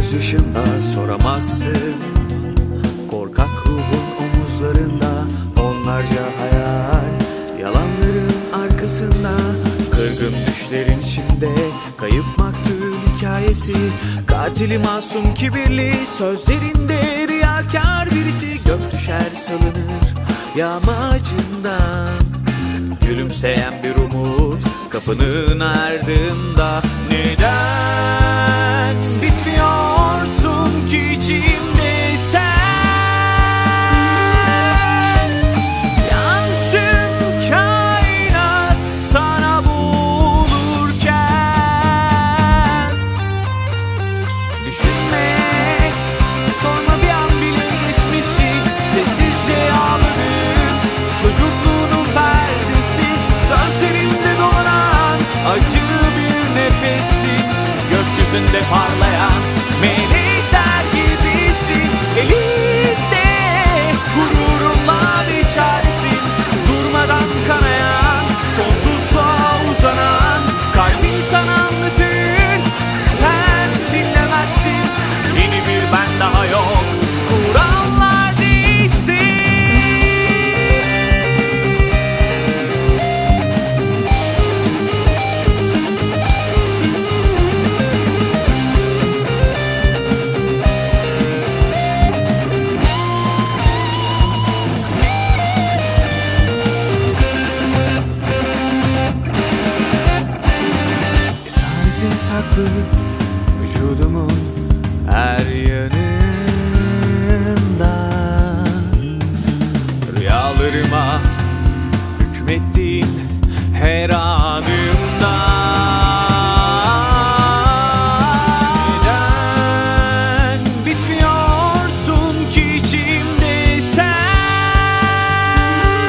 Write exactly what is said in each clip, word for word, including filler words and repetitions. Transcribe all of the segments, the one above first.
Göz yaşında soramazsın. Korkak ruhun omuzlarında onlarca hayal. Yalanların arkasında, kırgın düşlerin içinde kayıp maktul hikayesi. Katili masum kibirli sözlerinde riyakar birisi. Gök düşer salınır yamacından, gülümseyen bir umut kapının ardında. Neden bitmiyorsun ki içimde sen? Yansın kainat sana bulurken. Düşünme, sorma bir an bile geçmişi. Sessizce ağladın, çocukluğunun perdesi. Sözlerinde dolanan acı bir nefesin. Gökyüzünde parlayan melekler gibisin. Elinde gururunla içersin. Durmadan kanayan, sonsuzluğa uzanan kalbin sana anlatır, sen dinlemezsin. Yeni bir ben daha yok, kurallar değilsin. Saklı vücudumun her yanında, rüyalarıma hükmettin her anımda. Neden bitmiyorsun ki içimde sen?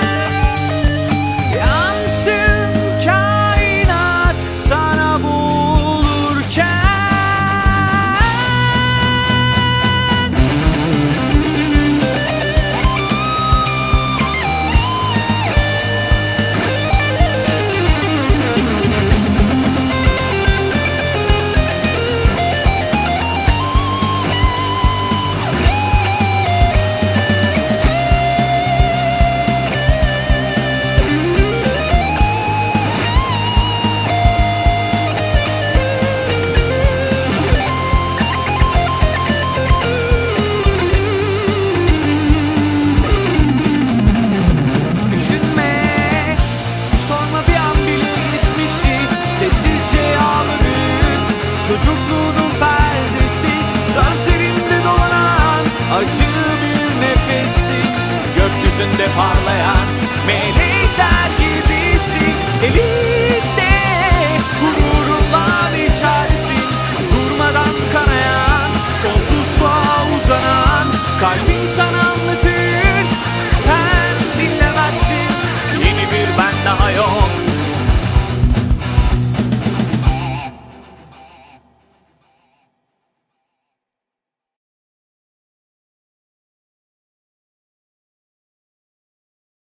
Yansın kainat sana bu. Çocukluğunun perdesi, sözlerinde dolanan acı bir nefesi. Gökyüzünde parlayan melek.